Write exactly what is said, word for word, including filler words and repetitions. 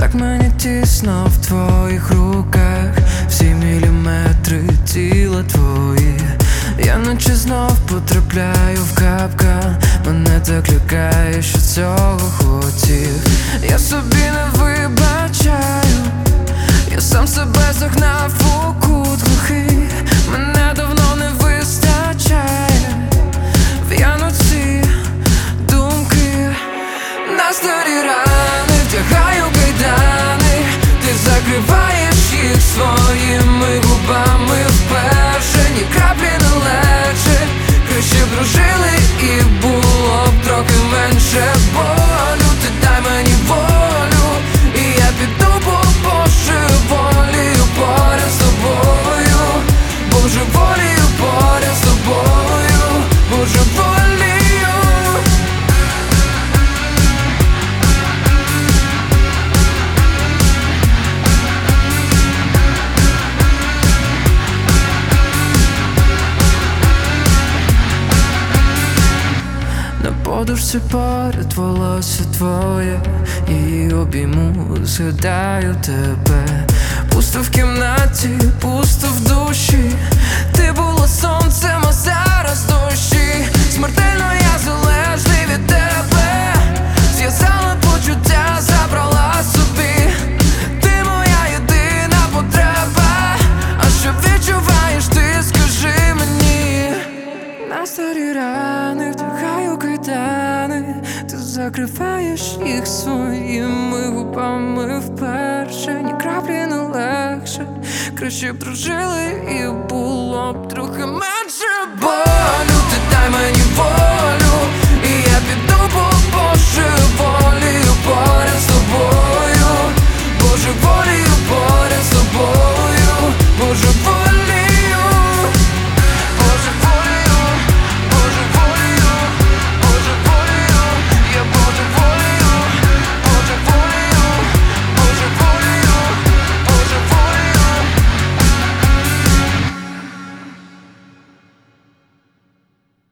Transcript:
Так мені тісно в твоїх руках, всі міліметри тіла твої. Я наче знов потрапляю в капкан. Мене так лякає, що цього хотів. Я собі не вибачаю, я сам себе загнав у кут глухий. Мене давно не вистачає, в'яну ці думки. На старі рани втягаю кайдани, ти закриваєш їх своїми губами вперше. Ні краплі не легше, краще б дружили і було б трохи менше болю. Ти дай мені волю, і я піду по божеволію поряд з тобою. Божеволію поряд з тобою. Божеволію. На подушці поряд волосся твоє, її обійму, згадаю тебе. Пусто в кімнаті, пусто в душі. Ти була сонцем, а зараз дощі. Смертельно я залежний від тебе. Зв'язала почуття, забрала собі. Ти моя єдина потреба. А що відчуваєш ти, скажи мені. На старі рани втягаю кайдани, ти закриваєш їх своїми губами вперше. Ні краплі не легше, краще б дружили і було б трохи менше болю. Ти дай мені